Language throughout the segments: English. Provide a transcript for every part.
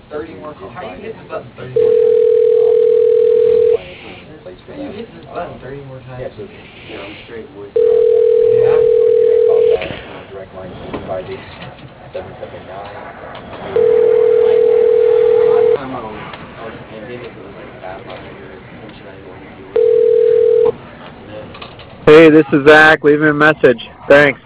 30 more calls. How are you hitting this button 30 more times? How are you hitting this button 30 more times? Yeah, so I'm straight voice. Yeah. Call back direct line 779. I'm on. I was ending if it was like that much attention I want to do. Hey, this is Zach. Leave me a message. Thanks.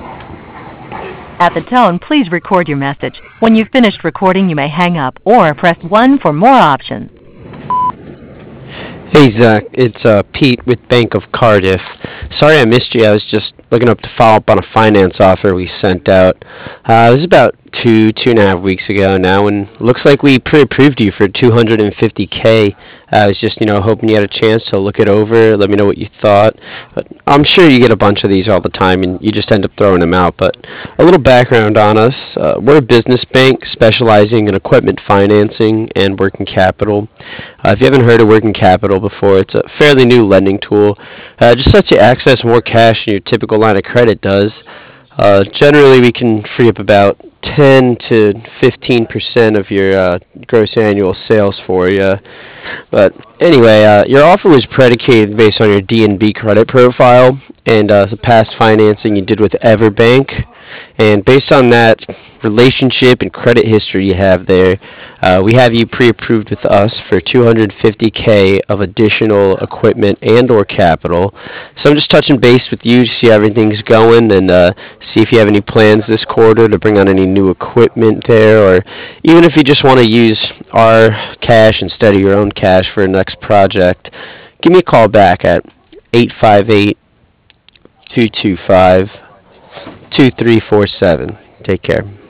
At the tone, please record your message. When you've finished recording, you may hang up or press 1 for more options. Hey Zach, it's Pete with Bank of Cardiff. Sorry I missed you. I was just looking up to follow up on a finance offer we sent out. It was about two and a half weeks ago now, and looks like we pre-approved you for 250K. I was just hoping you had a chance to look it over, let me know what you thought. But I'm sure you get a bunch of these all the time, and you just end up throwing them out. But a little background on us: we're a business bank specializing in equipment financing and working capital. If you haven't heard of working capital before, it's a fairly new lending tool. Just lets you access more cash than your typical line of credit does. Generally, we can free up about 10 to 15% of your gross annual sales for you. But anyway, your offer was predicated based on your DNB credit profile and the past financing you did with Everbank. And based on that relationship and credit history you have there, we have you pre-approved with us for 250K of additional equipment and or capital. So I'm just touching base with you to see how everything's going and see if you have any plans this quarter to bring on any new equipment there, or even if you just want to use our cash instead of your own cash for a next project. Give me a call back at 858-225-2347. Take care.